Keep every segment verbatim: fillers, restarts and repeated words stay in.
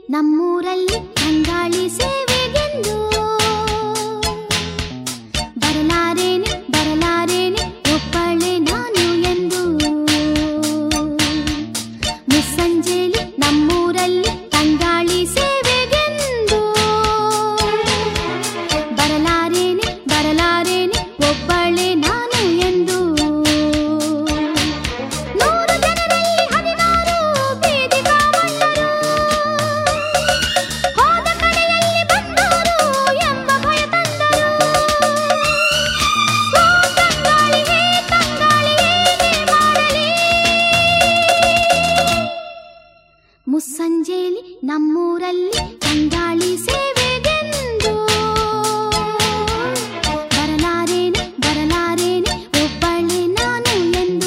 ನಮ್ಮೂರಲ್ಲಿ ಅಂಗಾಳಿ ಸೇವೆಗೆಂದು ಬರಲಾರೇನೆ ಬರಲಾರೇನೆ ಒಬ್ಬಳೆ ನಾನು ಎಂದು ಮುಸ್ಸಂಜೆಲಿ ನಮ್ಮೂರಲ್ಲಿ ಅಂಗಾಳಿ ಸೇವೆಗೆಂದು ಬರಲಾರೇನೆ ಬರಲಾರೇನೆ ಒಬ್ಬಳೆ ನಾನು ಎಂದು ನೂರು ಜನರಲ್ಲಿ ಹದಿನಾರು ಬೀದಿ ಕಾವಣ್ಣರು ಹೋದ ಕಡೆಯಲ್ಲಿ ಬಂದರು ಎಂಬ ಭಯ ತಂದರು. ಓ ತಂಗಾಳಿಯೇ ತಂಗಾಳಿಯೇ ಮಾಡಲಿ ಮುಸ್ಸಂಜೆಲಿ ನಮ್ಮೂರಲ್ಲಿ ತಂಗಾಳಿ ಸೇವೆಗೆಂದು ಬರಲಾರೇನೆ ಬರಲಾರೇನೆ ಒಬ್ಬಳೆ ನಾನು ಎಂದು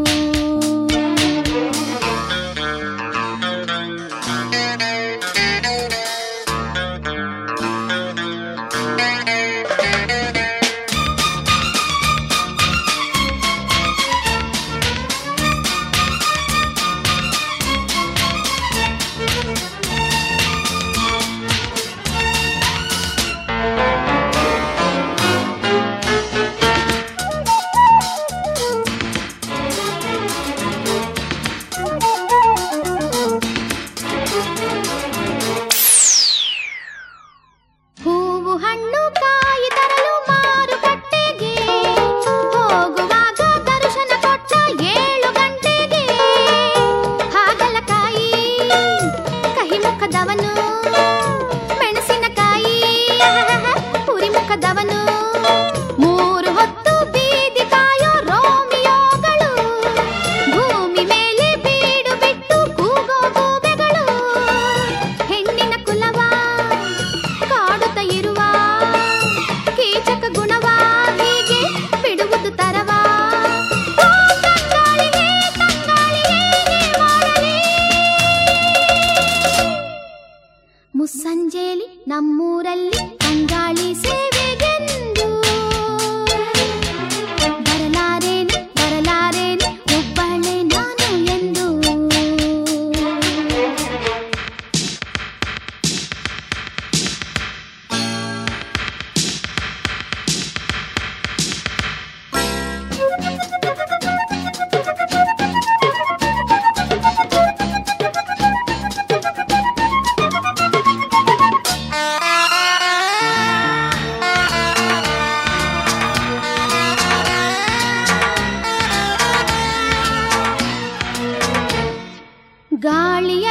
ಹೂವು ಹಣ್ಣು ಕಾಯಿ ತರಲು ಮಾರುಕಟ್ಟೆಗೆ ಹೋಗುವಾಗ ದರ್ಶನ ಕೊಟ್ಟ ಏಳು ಗಂಟೆಗೆ ಹಾಗಲಕಾಯಿ ಕಹಿ ಮುಖದವನು ಮೆಣಸಿನಕಾಯಿ ಪುರಿ ಮುಖದವನು ಮೂರು ಹೊತ್ತು ಬೀದಿ ಕಾಯೋ ರೋಮಿಯೋಗಳು ಭೂಮಿ ಮೇಲೆ ಬೀಡು ಬಿಟ್ಟು ಕೂಗೋ ಗೂಬೆಗಳು ಹೆಣ್ಣಿನ ಕುಲವ ಕಾಡುತ್ತ ಇರುವ ಕೀಚಕ ಗುಣವ ಹೀಗೆ ಬಿಡುವುದು ತರವ. ಓ ತಂಗಾಳಿಯೇ ತಂಗಾಳಿಯೇ ಮಾಡಲಿ ಮುಸ್ಸಂಜೆಲಿ ನಮ್ಮೂರಲ್ಲಿ ತಂಗಾಳಿ ಸೇವೆಗೆಂದು ಬರಲಾರೇನೆ ಬರಲಾರೇನೆ ಒಬ್ಬಳೆ ನಾನು ಎಂದು ಗಾಳಿಯ